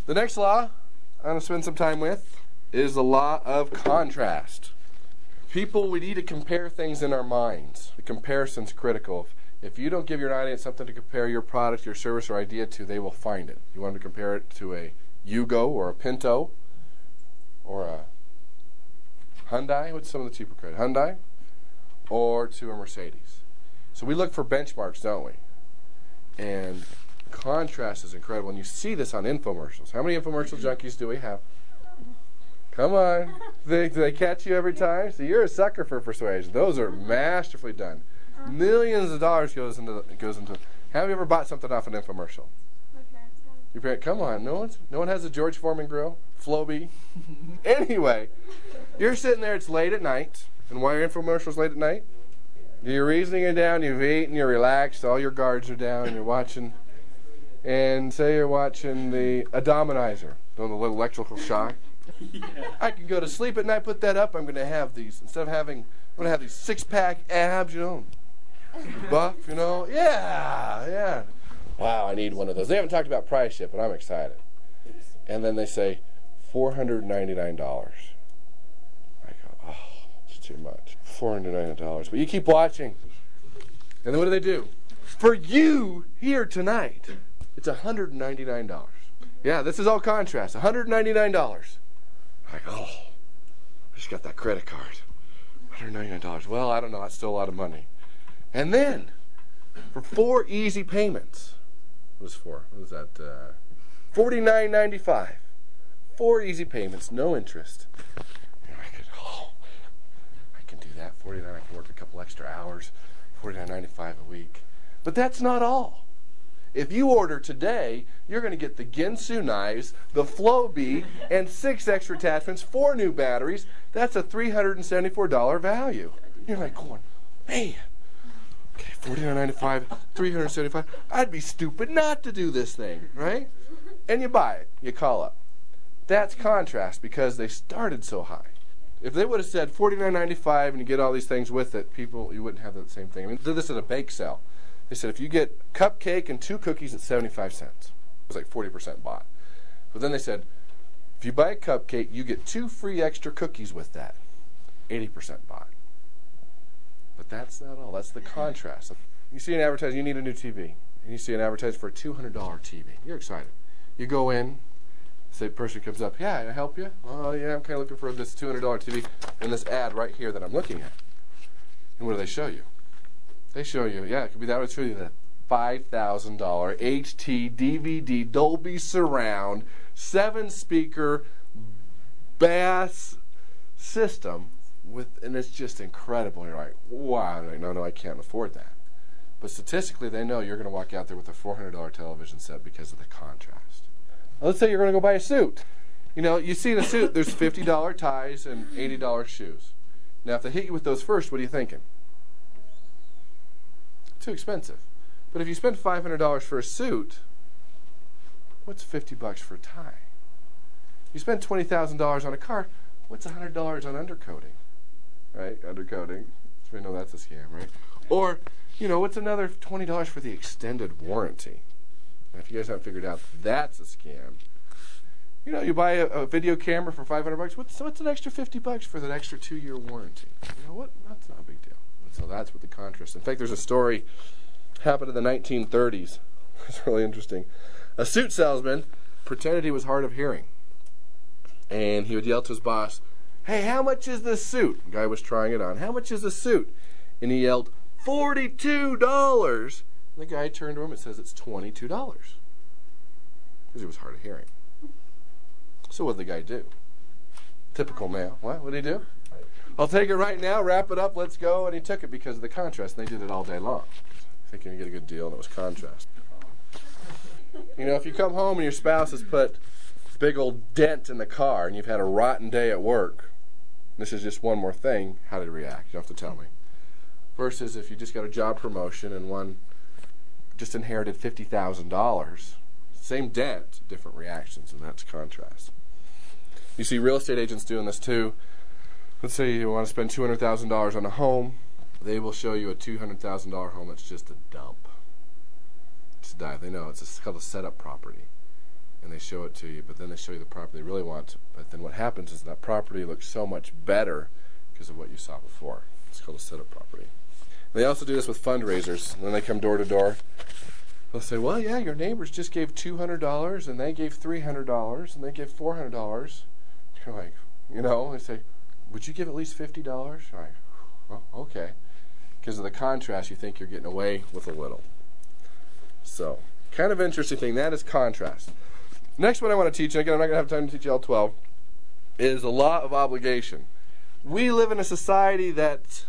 The next law I'm going to spend some time with is the law of contrast. People, we need to compare things in our minds. The comparison's critical. If you don't give your audience something to compare your product, your service, or idea to, they will find it. You want them to compare it to a Yugo or a Pinto or a Hyundai. What's some of the cheaper cars? Hyundai, or to a Mercedes. So we look for benchmarks, don't we? And contrast is incredible. And you see this on infomercials. How many infomercial junkies do we have? Come on. Do they catch you every time? So you're a sucker for persuasion. Those are masterfully done. Millions of dollars goes into. Have you ever bought something off an infomercial? My parents have. Your parent? Come on. No one has a George Foreman grill. Floby. Anyway, you're sitting there. It's late at night. And why are infomercials late at night? Your reasoning is down. You've eaten. You're relaxed. All your guards are down. And you're watching. And say you're watching the Adominizer. The little electrical shock. Yeah. I can go to sleep at night, put that up. I'm going to have these, I'm going to have these six-pack abs, buff, Yeah. Wow, I need one of those. They haven't talked about price yet, but I'm excited. And then they say $499. I go, oh, it's too much. $499. But you keep watching. And then what do? For you here tonight, it's $199. Yeah, this is all contrast. $199. I go, oh, I just got that credit card. $199. Well, I don't know. That's still a lot of money. And then, for 4 easy payments, what was that? $49.95. 4 easy payments, no interest. And I can do that. $49. I can work a couple extra hours. $49.95 a week. But that's not all. If you order today, you're going to get the Ginsu knives, the Flowbee, and 6 extra attachments, 4 new batteries. That's a $374 value. You're like going, man, okay, $49.95, $375. I'd be stupid not to do this thing, right? And you buy it. You call up. That's contrast because they started so high. If they would have said $49.95 and you get all these things with it, you wouldn't have that same thing. I mean, did this at a bake sale. They said if you get cupcake and 2 cookies at 75 cents. It was like 40% bought. But then they said, if you buy a cupcake, you get 2 free extra cookies with that. 80% bought. But that's not all. That's the contrast. You see an advertisement, you need a new TV. And you see an advertisement for a $200 TV. You're excited. You go in, say the person comes up, yeah, can I help you? Oh, yeah, I'm kind of looking for this $200 TV and this ad right here that I'm looking at. And what do they show you? They show you, yeah, it could be that. Would show you the $5,000 HT DVD Dolby Surround 7-speaker bass system and it's just incredible. And you're like, wow, no, I can't afford that. But statistically, they know you're going to walk out there with a $400 television set because of the contrast. Now, let's say you're going to go buy a suit. You see in a suit, there's $50 ties and $80 shoes. Now, if they hit you with those first, what are you thinking? Too expensive. But if you spend $500 for a suit, what's $50 for a tie? You spend $20,000 on a car, what's $100 on undercoating? Right? Undercoating. So we know that's a scam, right? Or, what's another $20 for the extended warranty? Now, if you guys haven't figured out, that's a scam. You buy a video camera for $500. What's an extra $50 for that extra 2-year warranty? That's not a big deal. So that's what the contrast. In fact, there's a story happened in the 1930s. It's really interesting. A suit salesman pretended he was hard of hearing. And he would yell to his boss, hey, how much is this suit? The guy was trying it on. How much is this suit? And he yelled, $42. And the guy turned to him and says, it's $22. Because he was hard of hearing. So what did the guy do? Typical male. What did he do? I'll take it right now, wrap it up, let's go. And he took it because of the contrast. And they did it all day long, thinking you get a good deal, and it was contrast. If you come home and your spouse has put a big old dent in the car and you've had a rotten day at work, this is just one more thing, how did he react? You don't have to tell me. Versus if you just got a job promotion and one just inherited $50,000, same dent, different reactions, and that's contrast. You see real estate agents doing this too. Let's say you want to spend $200,000 on a home. They will show you a $200,000 home that's just a dump. It's a dive. They know it's called a setup property. and they show it to you, but then they show you the property they really want. But then what happens is that property looks so much better because of what you saw before. It's called a setup property. And they also do this with fundraisers. When they come door to door, they'll say, well, yeah, your neighbors just gave $200, and they gave $300, and they gave $400. You're like, they say, would you give at least $50? You're like, well, okay. Because of the contrast, you think you're getting away with a little. So, kind of interesting thing. That is contrast. Next one I want to teach, and again, I'm not going to have time to teach you all 12, is the law of obligation. We live in a society that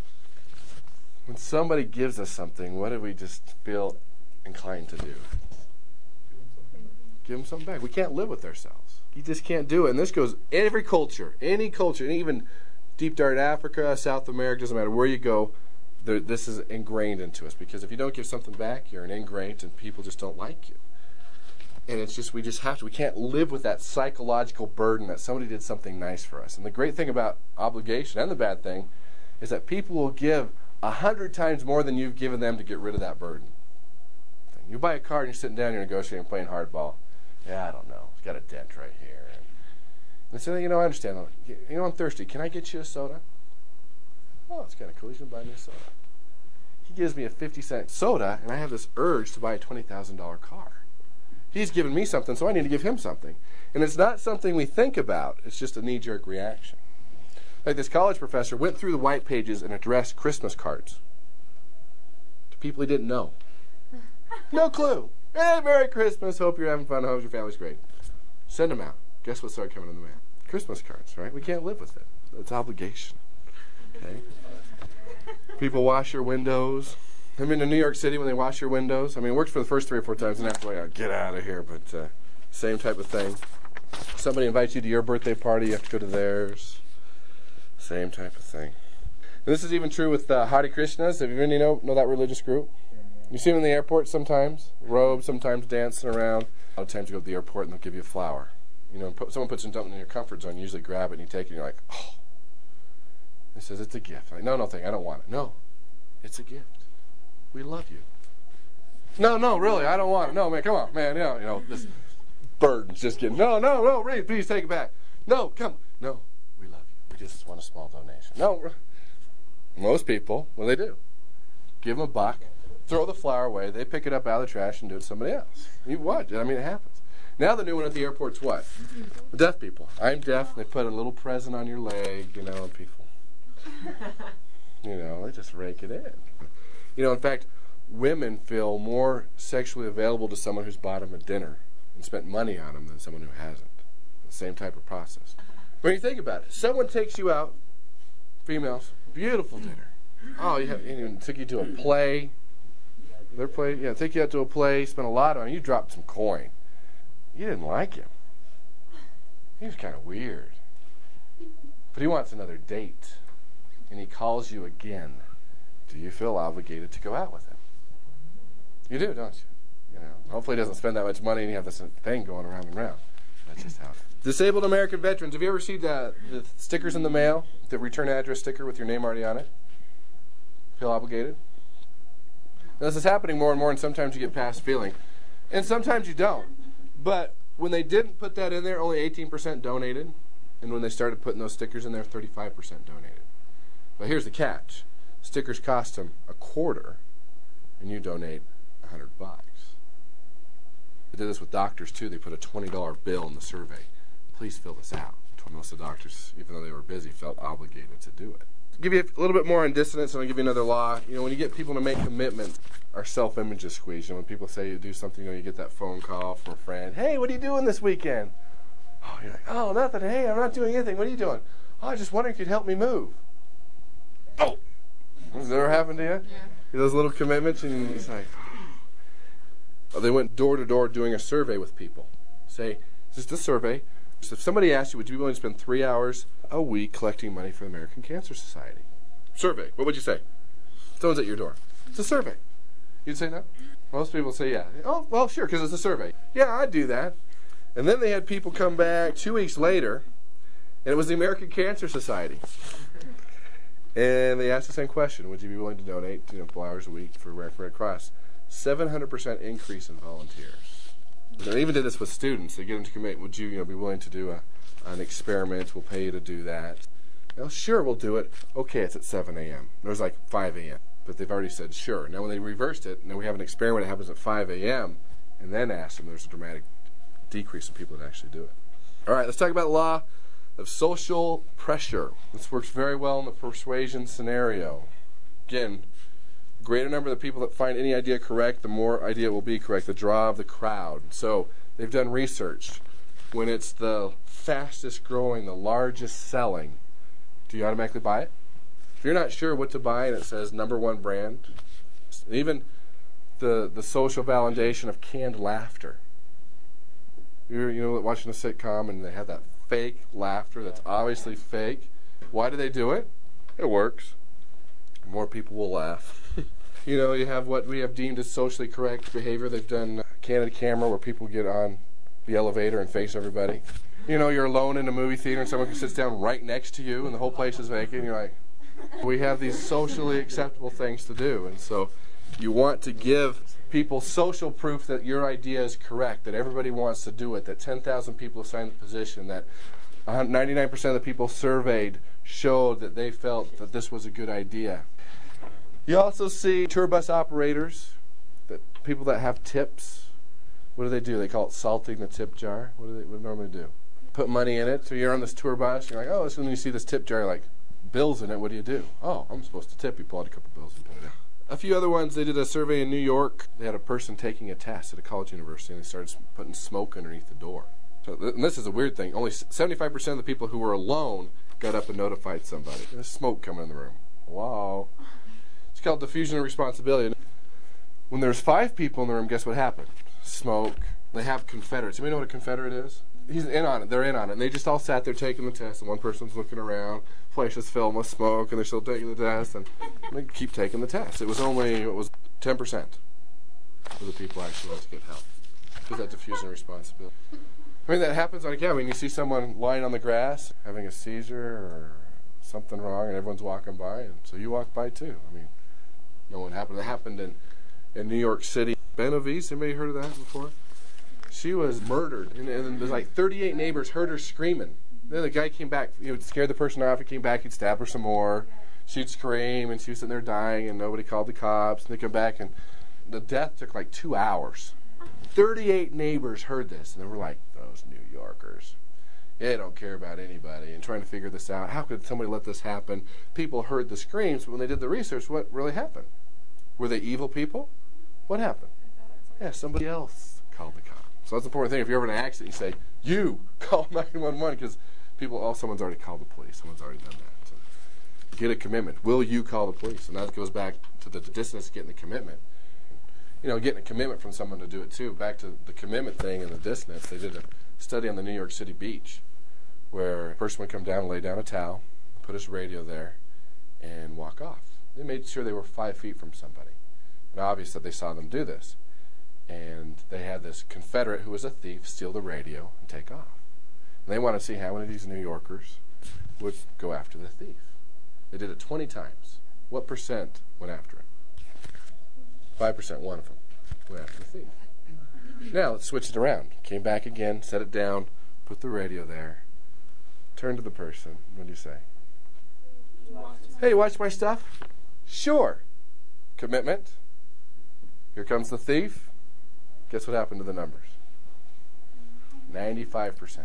when somebody gives us something, what do we just feel inclined to do? Give them something back. We can't live with ourselves. You just can't do it. And this goes every culture, any culture, and even deep dark Africa, South America, doesn't matter where you go, this is ingrained into us. Because if you don't give something back, you're an ingrate, and people just don't like you. And it's just, we just have to. We can't live with that psychological burden that somebody did something nice for us. And the great thing about obligation, and the bad thing, is that people will give 100 times more than you've given them to get rid of that burden. You buy a car and you're sitting down, you're negotiating, playing hardball. Yeah, I don't know. It's got a dent right here. And they say, I understand. I'm thirsty. Can I get you a soda? Oh, it's kind of cool. He's going to buy me a soda. He gives me a 50-cent soda, and I have this urge to buy a $20,000 car. He's given me something, so I need to give him something. And it's not something we think about. It's just a knee-jerk reaction. Like this college professor went through the white pages and addressed Christmas cards to people he didn't know. No clue. Hey, Merry Christmas. Hope you're having fun. Hope your family's great. Send them out. Guess what started coming in the mail? Christmas cards, right? We can't live with it. It's obligation. Okay? People wash your windows. I've been to New York City when they wash your windows. I mean, it works for the first 3 or 4 times, and after a while, get out of here. But same type of thing. Somebody invites you to your birthday party, you have to go to theirs. Same type of thing. And this is even true with Hare Krishnas. Have you any know that religious group? You see them in the airport sometimes, robes, sometimes dancing around. A lot of times you go to the airport and they'll give you a flower. Someone puts something in your comfort zone, you usually grab it and you take it and you're like, oh. He says, it's a gift. I'm like, no, thank you, I don't want it. No, it's a gift. We love you. No, really, I don't want it. No, man, come on, man. This burden's just getting, no, please take it back. No, come. No, we love you. We just want a small donation. No, most people, what do they do? Give them $1, throw the flower away, they pick it up out of the trash and do it to somebody else. You watch. I mean, it happens. Now the new one at the airport's what? The deaf people. I'm deaf, and they put a little present on your leg, and people, they just rake it in. In fact, women feel more sexually available to someone who's bought them a dinner and spent money on them than someone who hasn't. The same type of process. When you think about it, someone takes you out, females, beautiful dinner. Oh, took you to a play. Their play, take you out to a play, spent a lot on it. You dropped some coin. You didn't like him. He was kind of weird. But he wants another date. And he calls you again. Do you feel obligated to go out with him? You do, don't you? Hopefully he doesn't spend that much money and you have this thing going around and around. That's just how it is. Disabled American veterans. Have you ever received the stickers in the mail? The return address sticker with your name already on it? Feel obligated? Now, this is happening more and more, and sometimes you get past feeling. And sometimes you don't. But when they didn't put that in there, only 18% donated. And when they started putting those stickers in there, 35% donated. But here's the catch. Stickers cost them $0.25, and you donate $100. They did this with doctors, too. They put a $20 bill in the survey. Please fill this out. Most of the doctors, even though they were busy, felt obligated to do it. To give you a little bit more on dissonance, and I'll give you another law. When you get people to make commitment, our self-image is squeezed. When people say you do something, you get that phone call from a friend. Hey, what are you doing this weekend? Oh, you're like, oh, nothing. Hey, I'm not doing anything. What are you doing? Oh, I was just wondering if you'd help me move. Oh! Has that ever happened to you? Yeah. Those little commitments, and it's like, oh. They went door to door doing a survey with people. Say, just a survey. So if somebody asked you, would you be willing to spend 3 hours a week collecting money for the American Cancer Society? Survey. What would you say? Someone's at your door. It's a survey. You'd say no? Most people say yeah. Oh, well, sure, because it's a survey. Yeah, I'd do that. And then they had people come back 2 weeks later, and it was the American Cancer Society. And they asked the same question. Would you be willing to donate 4 hours a week for American Red Cross? 700% increase in volunteers. They even did this with students. They get them to commit. Would you, be willing to do an experiment? We'll pay you to do that. Sure, we'll do it. Okay, it's at 7 a.m. There's like 5 a.m. But they've already said sure. Now when they reversed it, now we have an experiment that happens at 5 a.m. and then ask them, there's a dramatic decrease in people that actually do it. All right, let's talk about the law of social pressure. This works very well in the persuasion scenario. Again, greater number of the people that find any idea correct, the more idea will be correct, the draw of the crowd. So they've done research. When it's the fastest growing, the largest selling, do you automatically buy it? If you're not sure what to buy and it says #1 brand, even the social validation of canned laughter. You're watching a sitcom and they have that fake laughter that's obviously fake. Why do they do it? It works. More people will laugh. You have what we have deemed as socially correct behavior. They've done candid camera where people get on the elevator and face everybody. You're alone in a movie theater and someone sits down right next to you and the whole place is vacant and you're like, we have these socially acceptable things to do. And so you want to give people social proof that your idea is correct, that everybody wants to do it, that 10,000 people have signed the petition, that 99% of the people surveyed showed that they felt that this was a good idea. You also see tour bus operators, that people that have tips. What do? They call it salting the tip jar. What do they normally do? Put money in it. So you're on this tour bus. You're like, oh, as soon as you see this tip jar, like bills in it. What do? Oh, I'm supposed to tip. You pull out a couple bills and put it in. A few other ones. They did a survey in New York. They had a person taking a test at a college university, and they started putting smoke underneath the door. So, and this is a weird thing. Only 75% of the people who were alone got up and notified somebody. There's smoke coming in the room. Wow. It's called diffusion of responsibility. When there's 5 people in the room, guess what happened? Smoke. They have Confederates. Anybody know what a Confederate is? He's in on it. They're in on it. And they just all sat there taking the test, and one person's looking around. Place is filled with smoke, and they're still taking the test, and they keep taking the test. It was 10% of the people actually went to get help. Because that diffusion of responsibility. That happens on camera. You see someone lying on the grass, having a seizure or something wrong, and everyone's walking by, and so you walk by too. No one happened. That happened in New York City. Benavides, anybody heard of that before? She was murdered, and there's like 38 neighbors heard her screaming. Then the guy came back. He would scare the person off. He came back. He'd stab her some more. She'd scream, and she was sitting there dying, and nobody called the cops. And they come back, and the death took like 2 hours. 38 neighbors heard this, and they were like, those New Yorkers. They don't care about anybody, and trying to figure this out. How could somebody let this happen? People heard the screams, but when they did the research, what really happened? Were they evil people? What happened? Yeah, somebody else called the cops. So that's the important thing. If you're ever in an accident, you say, you call 911, because someone's already called the police. Someone's already done that. So get a commitment. Will you call the police? And that goes back to the distance getting the commitment. Getting a commitment from someone to do it too. Back to the commitment thing and the distance. They did a study on the New York City beach where a person would come down and lay down a towel, put his radio there, and walk off. They made sure they were 5 feet from somebody. And obvious that they saw them do this. And they had this Confederate who was a thief steal the radio and take off. And they wanted to see how many of these New Yorkers would go after the thief. They did it 20 times. What percent went after him? 5%, one of them went after the thief. Now let's switch it around. Came back again, set it down, put the radio there, turned to the person. What do you say? Hey, you watch my stuff? Sure. Commitment. Here comes the thief. Guess what happened to the numbers? 95%.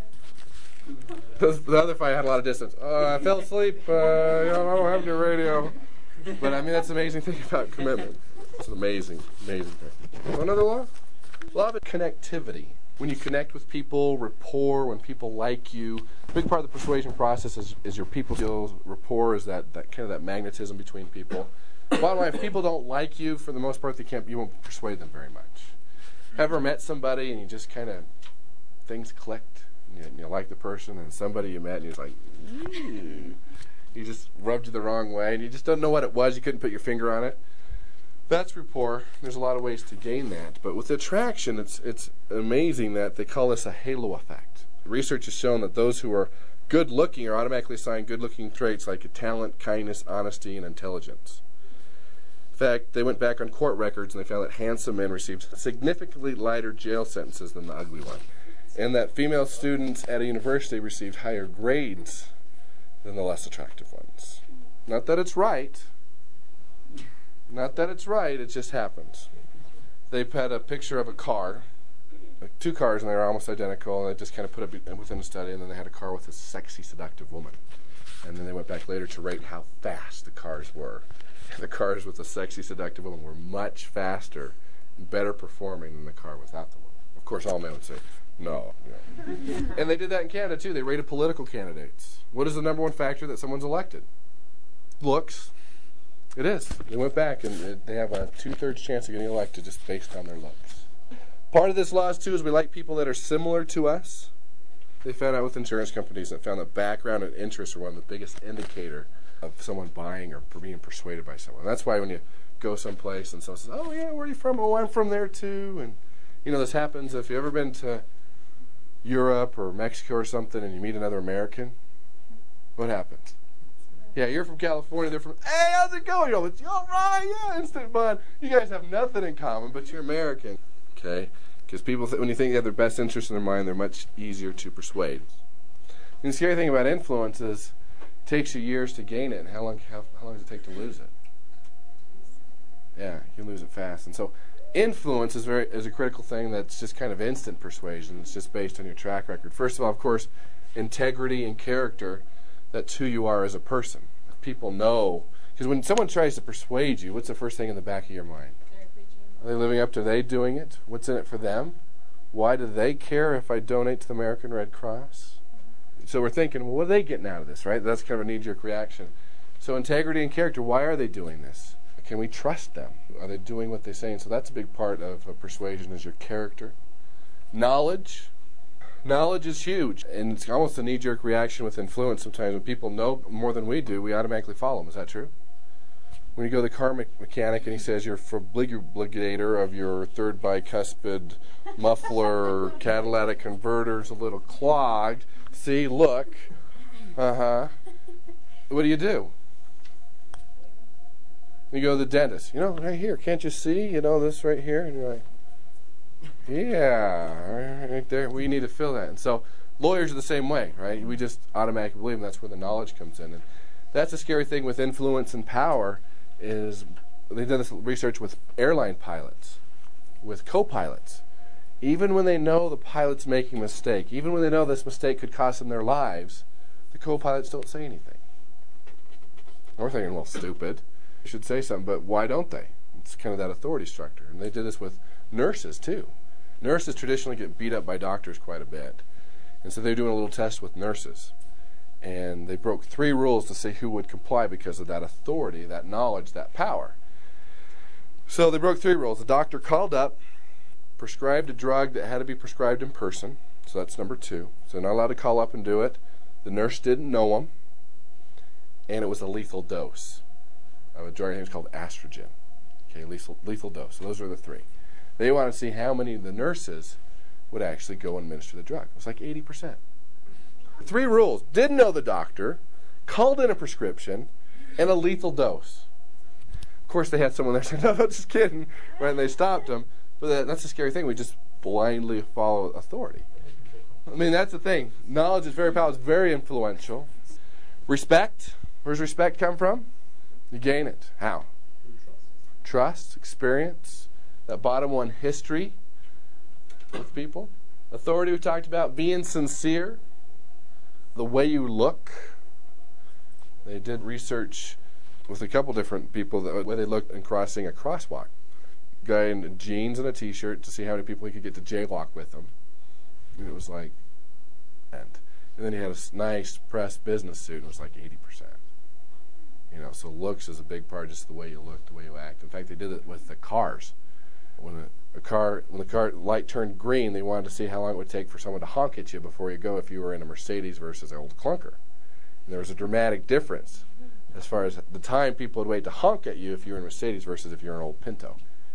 The other fight had a lot of distance. I fell asleep. I don't have your radio. But that's the amazing thing about commitment. It's an amazing, amazing thing. Another law? Law of connectivity. When you connect with people, rapport, when people like you. A big part of the persuasion process is your people skills. Rapport is that kind of that magnetism between people. Bottom line, if people don't like you, for the most part, you won't persuade them very much. Ever met somebody and you just kind of, things clicked, and you like the person, and somebody you met and you're like, ew. He just rubbed you the wrong way, and you just don't know what it was. You couldn't put your finger on it. That's rapport. There's a lot of ways to gain that. But with attraction, it's amazing that they call this a halo effect. Research has shown that those who are good-looking are automatically assigned good-looking traits like talent, kindness, honesty, and intelligence. fact, they went back on court records and they found that handsome men received significantly lighter jail sentences than the ugly one, and that female students at a university received higher grades than the less attractive ones. Not that it's right. Not that it's right, it just happens. They had a picture of a car, like 2 cars, and they were almost identical, and they just kind of put it within a study, and then they had a car with a sexy, seductive woman. And then they went back later to rate how fast the cars were. And the cars with the sexy, seductive woman were much faster, better performing than the car without the woman. Of course, all men would say, no. And they did that in Canada, too. They rated political candidates. What is the number one factor that someone's elected? Looks. It is. They went back, and they have a 2/3 chance of getting elected just based on their looks. Part of this law, too, is we like people that are similar to us. They found out with insurance companies that found that background and interests are one of the biggest indicator of someone buying or being persuaded by someone. That's why when you go someplace and someone says, oh, yeah, where are you from? Oh, I'm from there, too. And, this happens if you've ever been to Europe or Mexico or something and you meet another American. What happens? Yeah, you're from California, they're from, hey, how's it going? It's all right, yeah, instant fun. You guys have nothing in common, but you're American. Okay? Because people, when you think you have their best interest in their mind, they're much easier to persuade. And the scary thing about influence is it takes you years to gain it, and how long does it take to lose it? Yeah, you can lose it fast. And so influence is a critical thing that's just kind of instant persuasion. It's just based on your track record. First of all, of course, integrity and character. That's who you are as a person. People know. Because when someone tries to persuade you, what's the first thing in the back of your mind? Are they living up to, are they doing it? What's in it for them? Why do they care if I donate to the American Red Cross? So we're thinking, well, what are they getting out of this, right? That's kind of a knee-jerk reaction. So integrity and character, why are they doing this? Can we trust them? Are they doing what they say? And so that's a big part of persuasion is your character. Knowledge. Knowledge is huge, and it's almost a knee-jerk reaction with influence sometimes. When people know more than we do, we automatically follow them. Is that true? When you go to the car mechanic and he says your fabricator of your third bicuspid muffler catalytic converter's a little clogged. See, look. What do? You go to the dentist. Right here, can't you see? This right here? And you're like, yeah, right there. We need to fill that. And so lawyers are the same way, right? We just automatically believe, and that's where the knowledge comes in. And that's a scary thing with influence and power is they've done this research with airline pilots, with co-pilots. Even when they know the pilot's making a mistake, even when they know this mistake could cost them their lives, the co-pilots don't say anything. We're thinking, well, stupid. They should say something, but why don't they? It's kind of that authority structure. And they did this with nurses, too. Nurses traditionally get beat up by doctors quite a bit. And so they're doing a little test with nurses. And they broke 3 rules to see who would comply because of that authority, that knowledge, that power. So they broke 3 rules. The doctor called up, prescribed a drug that had to be prescribed in person. So that's number 2. So they're not allowed to call up and do it. The nurse didn't know them. And it was a lethal dose of a drug name called estrogen. Okay, lethal dose. So those are the 3. They wanted to see how many of the nurses would actually go and administer the drug. It was like 80%. 3 rules. Didn't know the doctor, called in a prescription, and a lethal dose. Of course, they had someone there saying, no, just kidding. Right? And they stopped them. But that's the scary thing. We just blindly follow authority. I mean, that's the thing. Knowledge is very powerful. It's very influential. Respect. Where does respect come from? You gain it. How? Trust, experience. That bottom one, history with people. Authority we talked about. Being sincere. The way you look. They did research with a couple different people, the way they looked in crossing a crosswalk. Guy in jeans and a t-shirt to see how many people he could get to jaywalk with him. And it was like, and then he had a nice pressed business suit and it was like 80%. So looks is a big part, just the way you look, the way you act. In fact, they did it with the cars. When the car light turned green, they wanted to see how long it would take for someone to honk at you before you go if you were in a Mercedes versus an old clunker. And there was a dramatic difference as far as the time people would wait to honk at you if you were in a Mercedes versus if you're an old Pinto.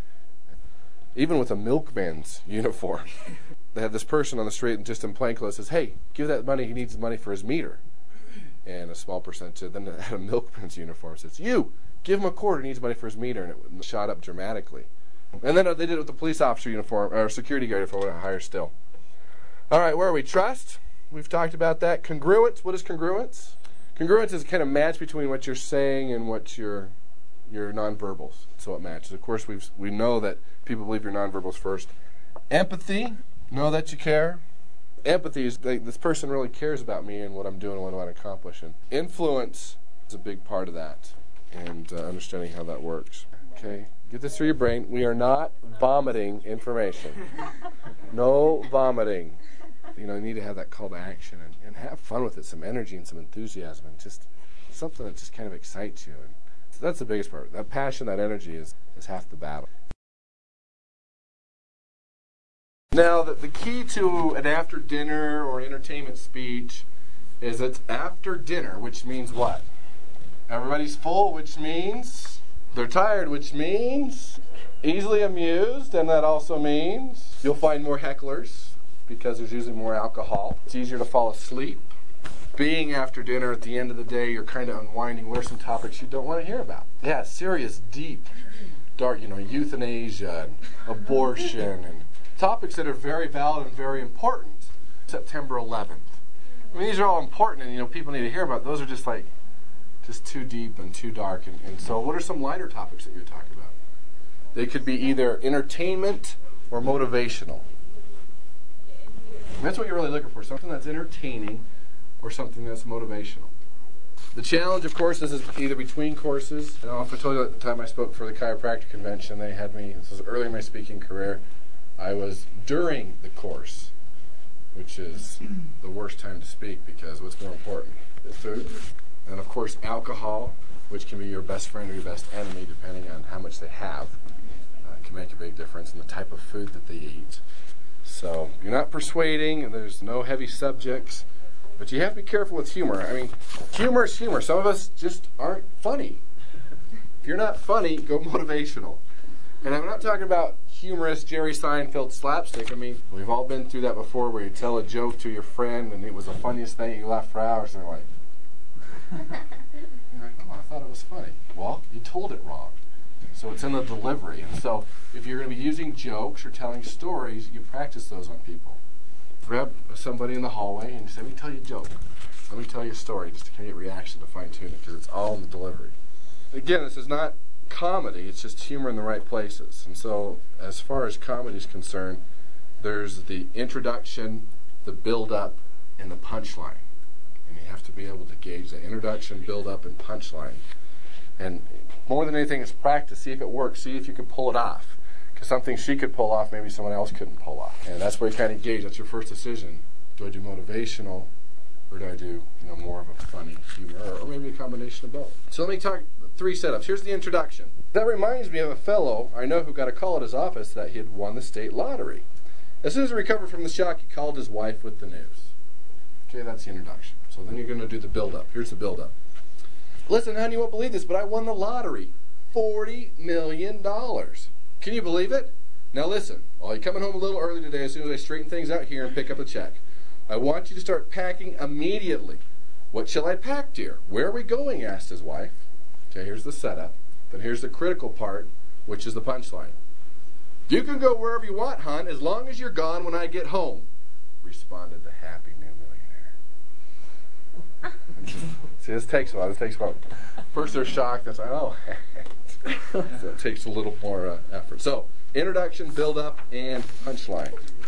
Even with a milkman's uniform, they had this person on the street and just in plain clothes says, hey, give that money, he needs money for his meter. And a small percentage then had a milkman's uniform says, you, Give him a quarter. He needs money for his meter, and it shot up dramatically. And then they did it with the police officer uniform, or security guard uniform, higher still. All right, where are we? Trust. We've talked about that. Congruence. What is congruence? Congruence is a kind of match between what you're saying and what your nonverbals. So it matches. Of course, we know that people believe your nonverbals first. Empathy. Know that you care. Empathy is this person really cares about me and what I'm doing and what I'm accomplishing. Influence is a big part of that, and understanding how that works. Okay, get this through your brain. We are not vomiting information. No vomiting. You need to have that call to action and have fun with it, some energy and some enthusiasm, and just something that just kind of excites you. And so that's the biggest part. That passion, that energy is half the battle. Now, the key to an after dinner or entertainment speech is it's after dinner, which means what? Everybody's full, which means they're tired, which means easily amused, and that also means you'll find more hecklers because there's usually more alcohol. It's easier to fall asleep. Being after dinner, at the end of the day, you're kind of unwinding. What are some topics you don't want to hear about? Yeah, serious, deep, dark, euthanasia, and abortion, and topics that are very valid and very important. September 11th. I mean, these are all important, and people need to hear about. Those are just too deep and too dark. And so, what are some lighter topics that you're talking about? They could be either entertainment or motivational. And that's what you're really looking for: something that's entertaining or something that's motivational. The challenge, of course, is either between courses. I don't know if I told you at the time I spoke for the chiropractic convention, they had me. This was early in my speaking career. I was during the course, which is the worst time to speak because what's more important is food. And of course alcohol, which can be your best friend or your best enemy depending on how much they have. Can make a big difference in the type of food that they eat. So you're not persuading, and there's no heavy subjects, but you have to be careful with humor. I mean, humor is humor. Some of us just aren't funny. If you're not funny, go motivational. And I'm not talking about humorous Jerry Seinfeld slapstick. I mean, we've all been through that before where you tell a joke to your friend and it was the funniest thing, you laugh for hours and they're like, oh, I thought it was funny. Well, you told it wrong. So it's in the delivery. And so if you're going to be using jokes or telling stories, you practice those on people. Grab somebody in the hallway and say, let me tell you a joke. Let me tell you a story just to kind of get reaction to fine tune it because it's all in the delivery. Again, this is not comedy, it's just humor in the right places. And so as far as comedy is concerned, there's the introduction, the build-up, and the punchline. And you have to be able to gauge the introduction, build-up, and punchline. And more than anything, it's practice. See if it works. See if you can pull it off. Because something she could pull off, maybe someone else couldn't pull off. And that's where you kind of gauge. That's your first decision. Do I do motivational, or do I do more of a funny humor, or maybe a combination of both? So let me talk 3 setups. Here's the introduction. That reminds me of a fellow I know who got a call at his office that he had won the state lottery. As soon as he recovered from the shock, he called his wife with the news. Okay, that's the introduction. So then you're going to do the build-up. Here's the build-up. Listen, honey, you won't believe this, but I won the lottery. $40 million. Can you believe it? Now listen, I'll be coming home a little early today as soon as I straighten things out here and pick up a check. I want you to start packing immediately. What shall I pack, dear? Where are we going? Asked his wife. Okay, here's the setup. Then here's the critical part, which is the punchline. You can go wherever you want, hon, as long as you're gone when I get home, responded the happy new millionaire. See, this takes a while. First they're shocked. That's so it takes a little more effort. So, introduction, build-up, and punchline.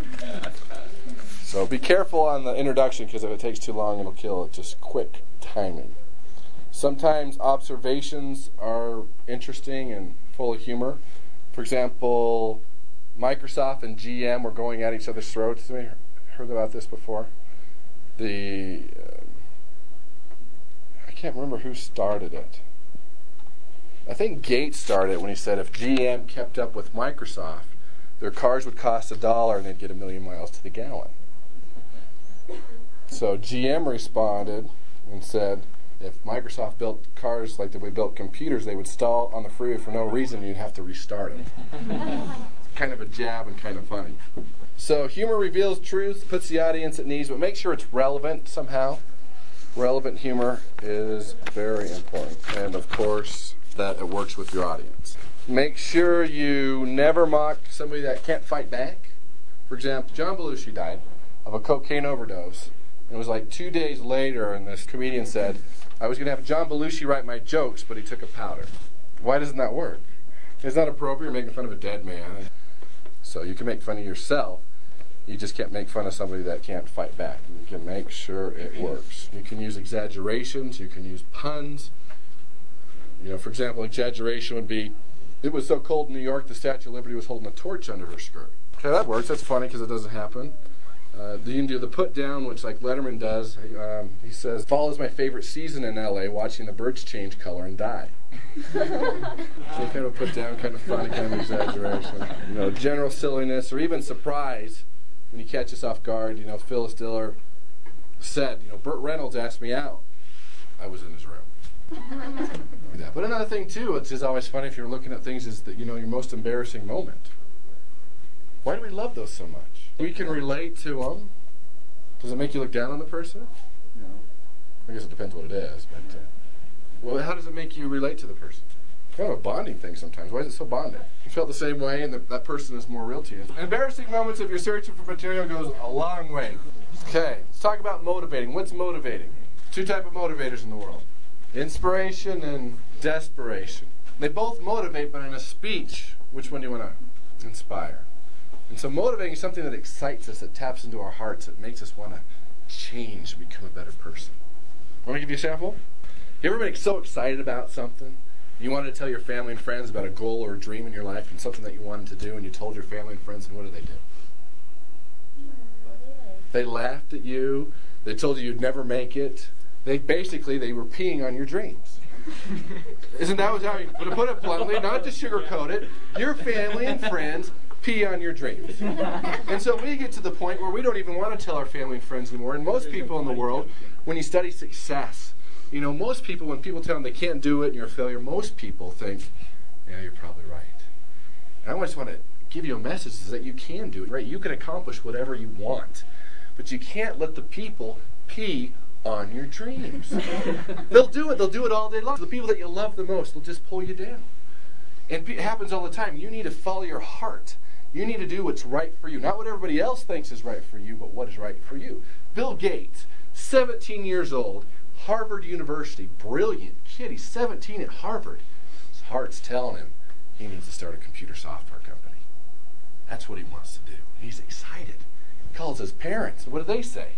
So be careful on the introduction because if it takes too long, it'll kill it. Just quick timing. Sometimes observations are interesting and full of humor. For example, Microsoft and GM were going at each other's throats. Have you heard about this before? I can't remember who started it. I think Gates started it when he said if GM kept up with Microsoft, their cars would cost $1 and they'd get 1,000,000 miles to the gallon. So GM responded and said, if Microsoft built cars like we built computers, they would stall on the freeway for no reason and you'd have to restart it. Kind of a jab and kind of funny. So humor reveals truth, puts the audience at ease, but make sure it's relevant somehow. Relevant humor is very important. And of course, that it works with your audience. Make sure you never mock somebody that can't fight back. For example, John Belushi died of a cocaine overdose. It was like 2 days later, and this comedian said, I was going to have John Belushi write my jokes, but he took a powder. Why doesn't that work? It's not appropriate making fun of a dead man. So you can make fun of yourself. You just can't make fun of somebody that can't fight back. You can make sure it works. You can use exaggerations. You can use puns. For example, exaggeration would be, it was so cold in New York, the Statue of Liberty was holding a torch under her skirt. Okay, that works. That's funny because it doesn't happen. You can do the put down, which like Letterman does. He says, fall is my favorite season in LA, watching the birds change color and die. So kind of put down, kind of funny, kind of exaggeration. General silliness or even surprise when you catch us off guard. Phyllis Diller said, Burt Reynolds asked me out. I was in his room. But another thing too, which is always funny if you're looking at things, is that your most embarrassing moment. Why do we love those so much? We can relate to them. Does it make you look down on the person? No. I guess it depends what it is. But well, how does it make you relate to the person? Kind of a bonding thing sometimes. Why is it so bonding? You felt the same way, and that person is more real to you. Embarrassing moments if you're searching for material goes a long way. Okay, let's talk about motivating. What's motivating? Two types of motivators in the world. Inspiration and desperation. They both motivate, but in a speech, which one do you want to inspire? And so motivating is something that excites us, that taps into our hearts, that makes us want to change and become a better person. Want to give you a sample? You ever been so excited about something? You wanted to tell your family and friends about a goal or a dream in your life and something that you wanted to do, and you told your family and friends, and what did they do? They laughed at you. They told you you'd never make it. They were peeing on your dreams. Isn't that how you to put it bluntly, not to sugarcoat it? Your family and friends pee on your dreams. And so we get to the point where we don't even want to tell our family and friends anymore. And most people in the world, when you study success, most people, when people tell them they can't do it and you're a failure, most people think, yeah, you're probably right. And I just want to give you a message is that you can do it, right? You can accomplish whatever you want. But you can't let the people pee on your dreams. They'll do it. They'll do it all day long. The people that you love the most will just pull you down. And it happens all the time. You need to follow your heart. You need to do what's right for you. Not what everybody else thinks is right for you, but what is right for you. Bill Gates, 17 years old, Harvard University, brilliant kid. He's 17 at Harvard. His heart's telling him he needs to start a computer software company. That's what he wants to do. He's excited. He calls his parents. What do they say?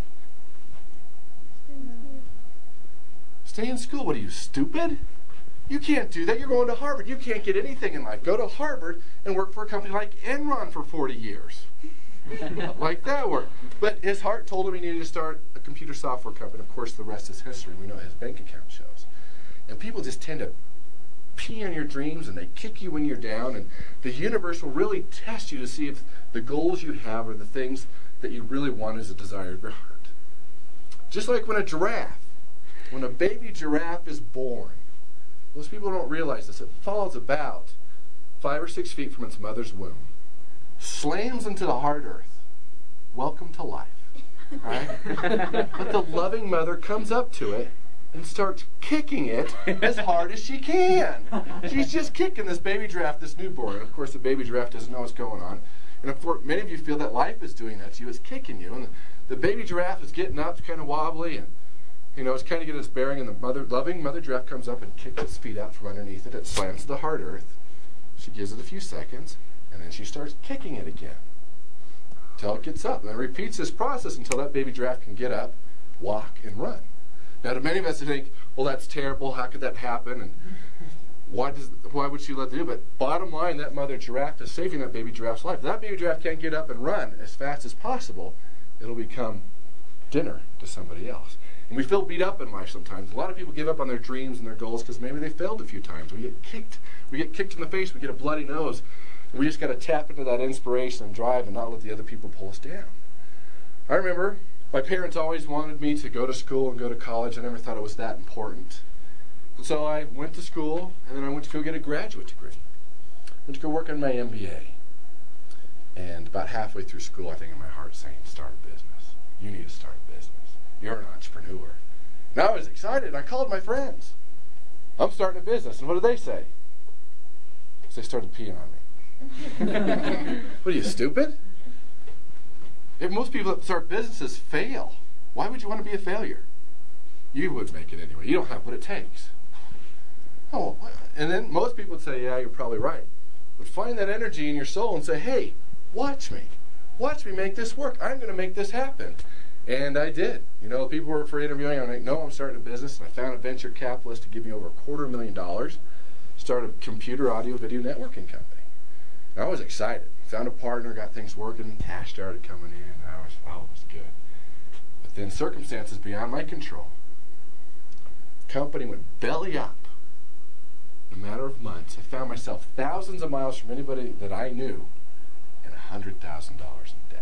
Stay in school. What are you, stupid? You can't do that. You're going to Harvard. You can't get anything in life. Go to Harvard and work for a company like Enron for 40 years. Like that work. But his heart told him he needed to start a computer software company. Of course, the rest is history. We know his bank account shows. And people just tend to pee on your dreams, and they kick you when you're down. And the universe will really test you to see if the goals you have are the things that you really want as a desire of your heart. Just like when a baby giraffe is born, most people don't realize this. It falls about 5 or 6 feet from its mother's womb, slams into the hard earth. Welcome to life. Right? But the loving mother comes up to it and starts kicking it as hard as she can. She's just kicking this baby giraffe, this newborn. And of course, the baby giraffe doesn't know what's going on. And of course, many of you feel that life is doing that to you. It's kicking you. And the baby giraffe is getting up, it's kind of wobbly, and it's kind of getting its bearing, and the loving mother giraffe comes up and kicks its feet out from underneath it. It slams to the hard earth. She gives it a few seconds, and then she starts kicking it again until it gets up. And it repeats this process until that baby giraffe can get up, walk, and run. Now, to many of us, we think, well, that's terrible. How could that happen? And why would she let it do? But bottom line, that mother giraffe is saving that baby giraffe's life. If that baby giraffe can't get up and run as fast as possible, it'll become dinner to somebody else. And we feel beat up in life sometimes. A lot of people give up on their dreams and their goals because maybe they failed a few times. We get kicked in the face, we get a bloody nose. And we just got to tap into that inspiration and drive and not let the other people pull us down. I remember my parents always wanted me to go to school and go to college. I never thought it was that important. And so I went to school, and then I went to go get a graduate degree. I went to go work on my MBA. And about halfway through school, I think in my heart saying, start a business. You need to start a business. You're an entrepreneur. And I was excited. I called my friends. I'm starting a business. And what do they say? They started peeing on me. What are you, stupid? If most people that start businesses fail, why would you want to be a failure? You would make it anyway. You don't have what it takes. Oh, and then most people would say, yeah, you're probably right. But find that energy in your soul and say, hey, watch me. Watch me make this work. I'm going to make this happen. And I did. You know, people were for interviewing. I'm like, no, I'm starting a business. And I found a venture capitalist to give me over $250,000. Started a computer, audio, video networking company. And I was excited. Found a partner, got things working. Cash started coming in. And I was, oh, it was good. But then circumstances beyond my control. Company went belly up. In a matter of months, I found myself thousands of miles from anybody that I knew and $100,000 in debt.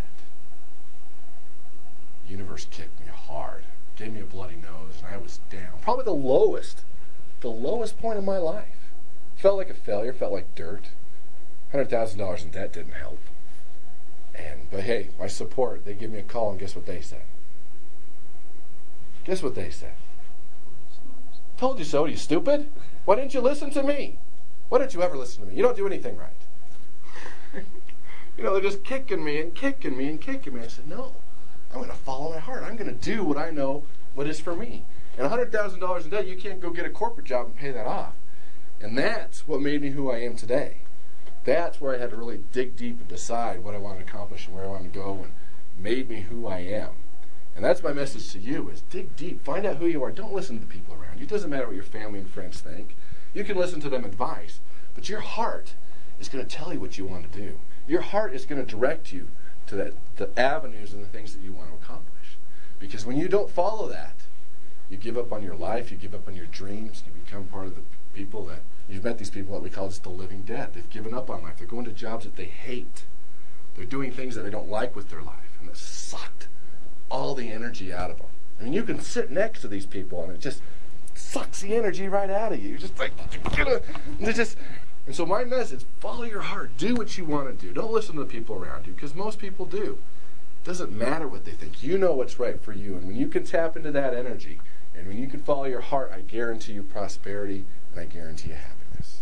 The universe kicked me hard, gave me a bloody nose, and I was down. Probably the lowest point in my life. Felt like a failure, felt like dirt. $100,000 in debt didn't help. But hey, my support, they give me a call, and guess what they said? Guess what they said? Told you so, you stupid. Why didn't you listen to me? Why don't you ever listen to me? You don't do anything right. You know, they're just kicking me and kicking me and kicking me. I said, no, I'm going to follow my heart. I'm going to do what I know what is for me. And $100,000 in debt, you can't go get a corporate job and pay that off. And that's what made me who I am today. That's where I had to really dig deep and decide what I wanted to accomplish and where I wanted to go, and made me who I am. And that's my message to you, is dig deep. Find out who you are. Don't listen to the people around you. It doesn't matter what your family and friends think. You can listen to them advice, but your heart is going to tell you what you want to do. Your heart is going to direct you to the avenues and the things that you want to accomplish. Because when you don't follow that, you give up on your life, you give up on your dreams, you become part of the people that, you've met these people that we call just the living dead. They've given up on life. They're going to jobs that they hate. They're doing things that they don't like with their life, and that sucked all the energy out of them. I mean, you can sit next to these people, and it just sucks the energy right out of you. You're just like, and so my message, follow your heart. Do what you want to do. Don't listen to the people around you, because most people do. It doesn't matter what they think. You know what's right for you. And when you can tap into that energy, and when you can follow your heart, I guarantee you prosperity, and I guarantee you happiness.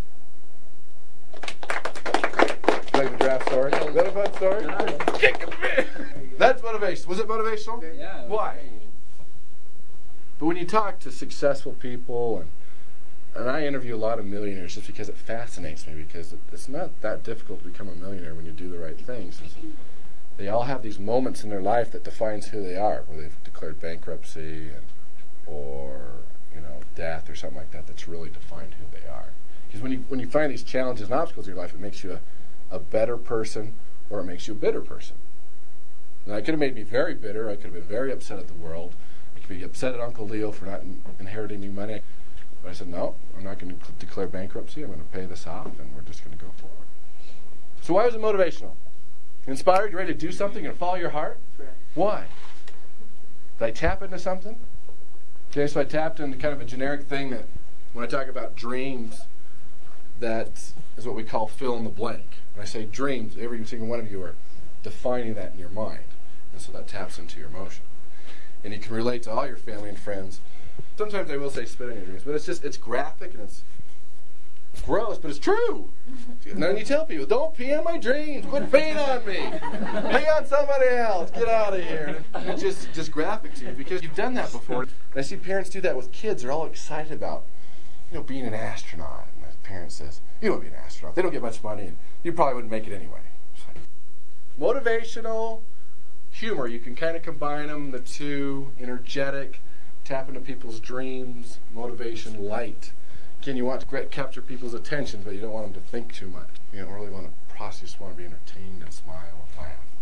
Like the draft story? Is that a fun story? That's motivation. Was it motivational? Yeah. Why? But when you talk to successful people, and I interview a lot of millionaires just because it fascinates me, because it's not that difficult to become a millionaire when you do the right things. They all have these moments in their life that defines who they are, where they've declared bankruptcy or death or something like that, that's really defined who they are. Because when you find these challenges and obstacles in your life, it makes you a better person, or it makes you a bitter person. Now, it could have made me very bitter. I could have been very upset at the world. I could be upset at Uncle Leo for not inheriting me money. But I said, no, I'm not going to declare bankruptcy. I'm going to pay this off, and we're just going to go forward. So why was it motivational? Inspired? You ready to do something and follow your heart? Right. Why? Did I tap into something? Okay, so I tapped into kind of a generic thing that, when I talk about dreams, that is what we call fill in the blank. When I say dreams, every single one of you are defining that in your mind. And so that taps into your emotion. And you can relate to all your family and friends. Sometimes I will say spit on your dreams, but it's graphic and it's gross, but it's true. And then you tell people, don't pee on my dreams, quit peeing on me. Pee on somebody else, get out of here. And it's just graphic to you because you've done that before. And I see parents do that with kids. They're all excited about, being an astronaut. And the parent says, you don't be an astronaut. They don't get much money, and you probably wouldn't make it anyway. Motivational, humor, you can kind of combine them, the two. Energetic, tap into people's dreams. Motivation, light. Again, you want to capture people's attention, but you don't want them to think too much. You don't really want to process, you just want to be entertained and smile and laugh.